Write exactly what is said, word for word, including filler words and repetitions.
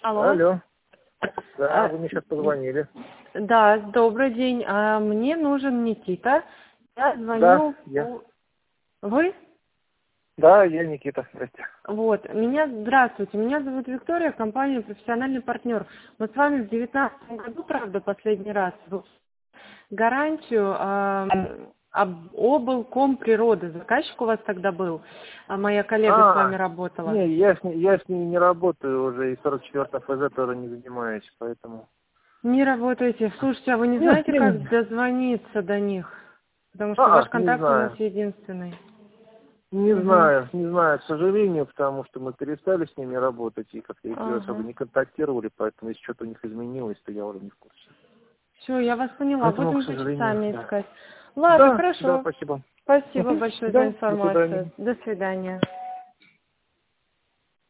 Алло. Алло. Да, А, вы мне сейчас позвонили. да, добрый день. А, мне нужен Никита. Я Да, звоню я. по... Вы? Да, я Никита, здрасте. Вот, меня, здравствуйте, меня зовут Виктория, компания «Профессиональный партнер». Мы с вами в девятнадцатом году, правда, последний раз гарантию а, об облком природы. Заказчик у вас тогда был, а моя коллега с вами А, работала. не, я с, ней, я с ней не работаю уже, и сорок четвёртым эф зэ тоже не занимаюсь, поэтому... Не работаете. Слушайте, а вы не Нет, знаете, не, как не. дозвониться до них? Потому что ваш А, не контакт у нас знаю. единственный. Не Угу. знаю, не знаю, к сожалению, потому что мы перестали с ними работать, и как-то их особо Ага. не контактировали, поэтому если что-то у них изменилось, то я уже не в курсе. Все, я вас поняла. Поэтому, к Будем, значит, сожалению, сами да. искать. Ладно, Да, да, хорошо. спасибо. Спасибо Мгм. большое за Да, до свидания. информацию. До свидания.